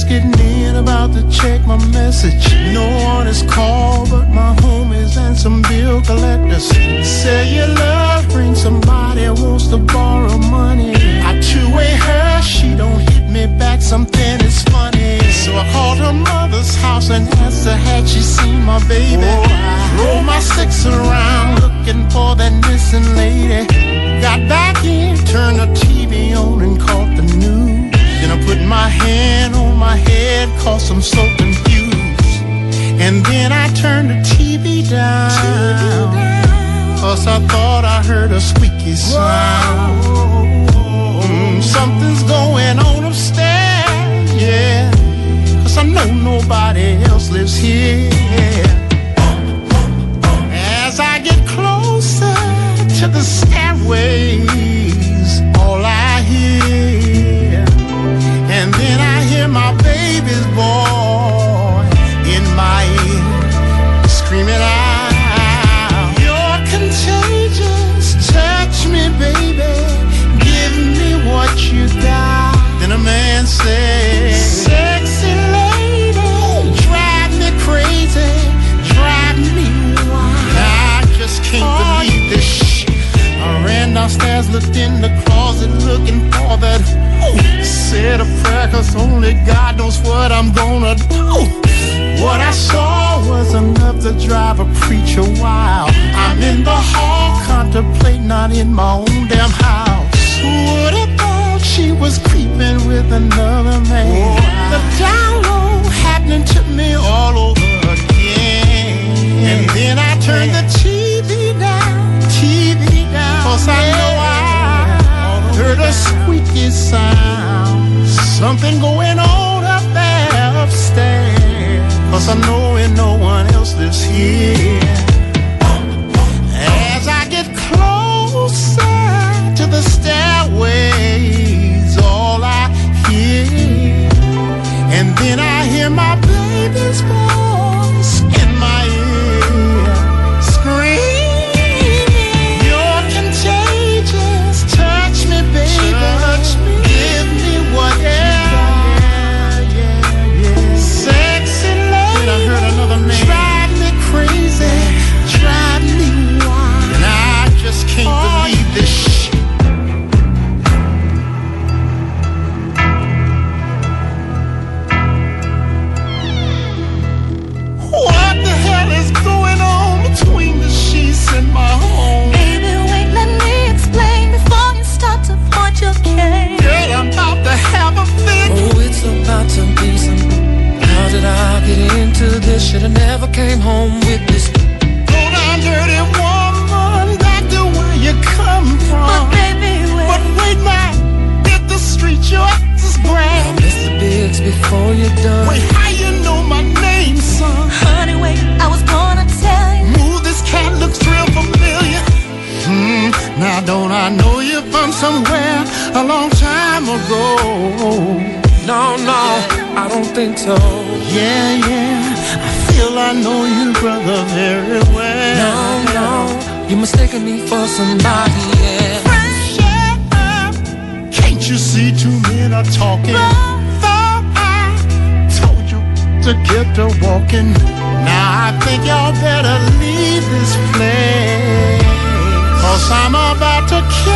just getting in, about to check my message. No one is called but my homies and some bill collectors. Say your love ring, somebody wants to borrow money. I two-way her, she don't hit me back, something is funny. So I called her mother's house and asked her had she seen my baby. Roll my six around looking for that missing lady. Got back in, turned the TV on and caught the news. Then I put my hand on my head, cause I'm so confused. And then I turned the TV down, cause I thought I heard a squeaky sound. Something's going on upstairs, yeah, cause I know nobody else lives here. As I get closer to the stairways, all I hear, and then I hear my baby's voice in my ear, screaming out, "You're contagious, touch me, baby, give me what you got." Then a man says, "Sexy lady, drive me crazy, drive me wild." I just can't believe this shit. I ran downstairs, looked in the closet, looking for that. Said a prayer, cause only God knows what I'm gonna do. What I saw was enough to drive a preacher wild. I'm in the hall, contemplating, not in my own damn house. Who would have thought she was creeping with another man? The download happening to me all over again. And then I turned the TV down, cause I know I heard a squeaky sound. Something going on up there upstairs, cause I know and no one else lives here. As I get closer to the stairways, all I hear, and then I hear my baby's voice in my ear, screaming, "You're contagious, touch me, baby, touch me, give me what you got, yeah. Sexy lady, then I heard another man, drive me crazy, drive me wild." And I just can't believe this shit. What the hell is going on between the sheets in my home? Baby, wait, let me explain before you start to point your cane. Girl, I'm about to have a fit. Oh, it's about to be some. How did I get into this? Should've never came home with this. Go down, dirty woman, back to where you come from. But baby, wait. But wait, man, hit the street, your ass is grand. Now, Mr. Biggs, before you're done. Wait, how you know my name, son? Honey, wait, I was gonna tell you. Ooh, this cat looks real familiar. Now don't I know you from somewhere a long time ago? No, I don't think so. Yeah, I feel I know you, brother, very well. No, you're mistaking me for somebody else. Shut up. Can't you see two men are talking? Thought I told you to get to walking. Now I think y'all better leave this place, cause I'm about to kill